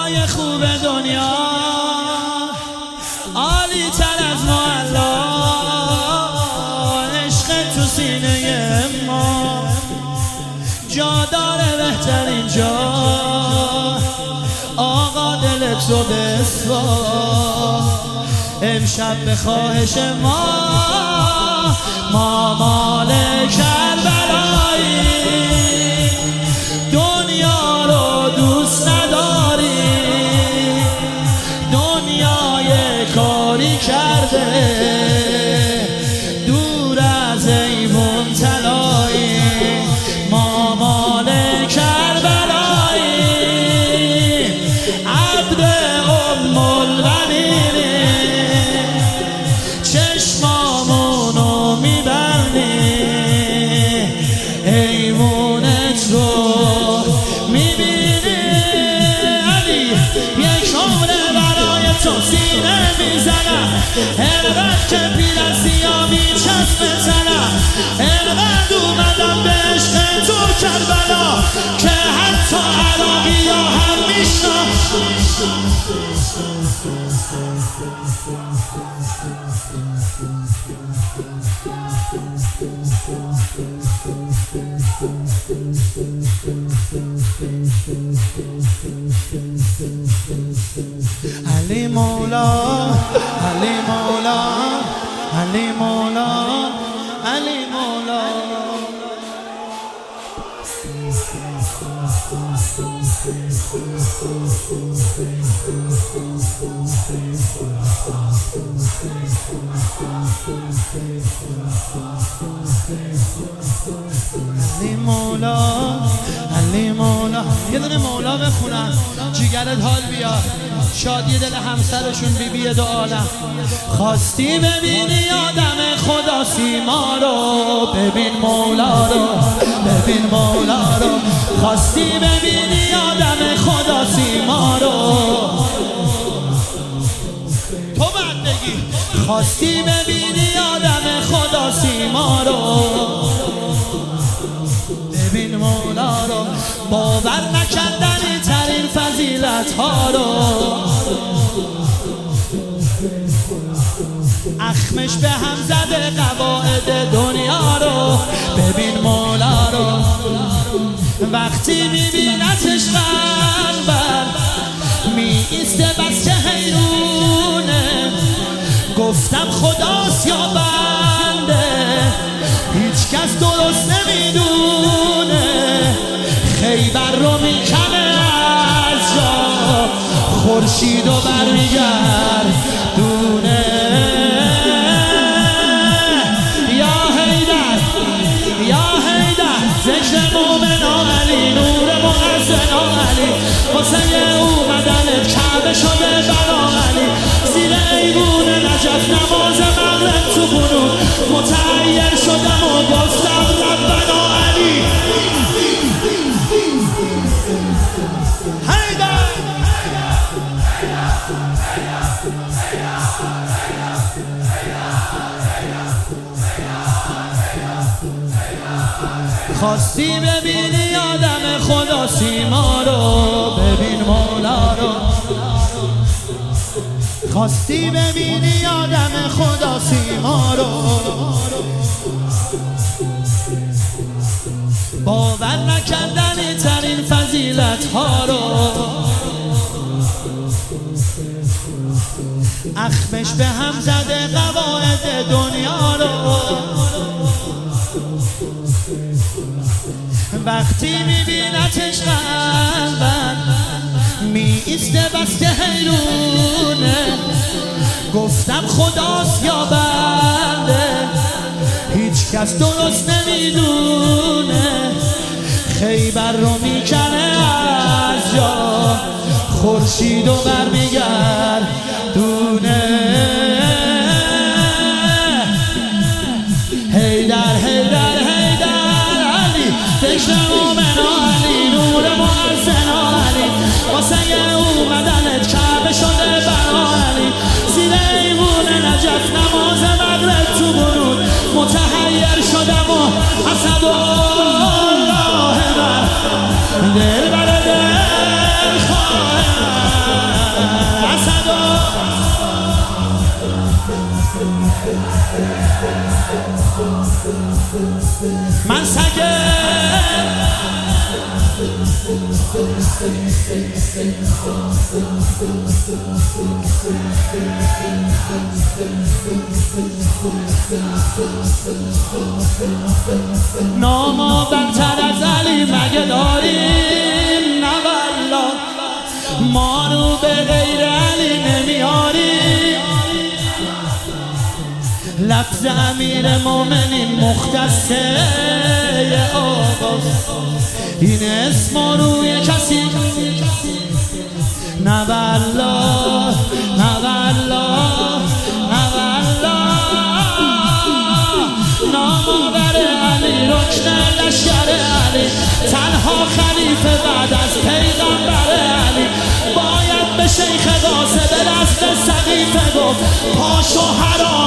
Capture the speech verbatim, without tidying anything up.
بالای خوب دنیا عالی تر از معلا، عشق تو سینه ما جا داره بهترین جا. آقا دل تو بسوا امشب به خواهش ما، ما مال کربلایی دنیا رو دوست نداری، دنیای کاری کرده دور از ایوون طلایی. ما مال کربلایی عبد ام الغنیمی، چشمامونو میبندی ایوونت رو میبینی. علی یک عمره برای تو سینه میزنم، انقدر که پیر از سیا میچسبه تنم، انقدر اومدم به عشق تو کربلا که حتی عراقی ها هم میشنم. علی مولا علی مولا علی مولا علی مولا. علی مولا علی مولا. یه دونه مولا بخونم جیگرت حال بیاد، شادی دل همسرشون بی بی دو عالم. خواستی ببینی آدم خدا سیما رو، ببین مولا رو، ببین مولا رو. خواستی ببینی آدم خدا سیما رو، تو باید بگی. خواستی ببینی آدم خدا سیما رو، ببین مولا رو. باور نکردنی ترین فضیلت ها رو، اخمش به هم زده قواعد دنیا رو، ببین مولا رو. وقتی میبینتش قلبم می ایسته بس که حیرونه، گفتم خداست یا بنده هیچ کس درست نمیدونه. خیبر رو میکنه از جا خورشید و برمیگردونه. یا حیدر یا حیدر ذکر مومنان علی، نور محسنان علی، واسه اومدنت کعبه شده بنا علی. زیر ایوون نجف نماز مغرب تو قنوت متحیر شدم و گفتم ربنا علی. حیدر خواستی ببینی آدم خدا سیما رو، ببین مولا رو. خواستی ببینی آدم خدا سیما رو، باور نکردنی ترین فضیلت ها رو، اخمش به هم زده قواعد دنیا رو. وقتی میبینتش قلبم می ایسته بس که حیرونه، گفتم خداست یا بنده هیچ کس درست نمیدونه. خیبر رو میکنه از جا خورشید و برمیگردونه. حیدر حیدر حیدر علی، فکر مومنا علی، نور محسنا علی، واسه اومدنت کعبه شده بنا علی. زیر ایوون نجف نماز مغرب تو قنوت متحیر شدم و حسد و راه بر دل بر دل خواهد من سگه ناما برتر از علی مگه داریم؟ نه والله ما رو به غیر علی نمیاریم. لفظ امیر مومنین مختصه آقاست، این اسم روی کسی نه والله نه والله نه والله. نامآور علی رکن لشکر علی، تنها خلیفه بعد از پیغمبر علی. باید به شیخ قاسم به دست سقیفه گفت پاشو حرام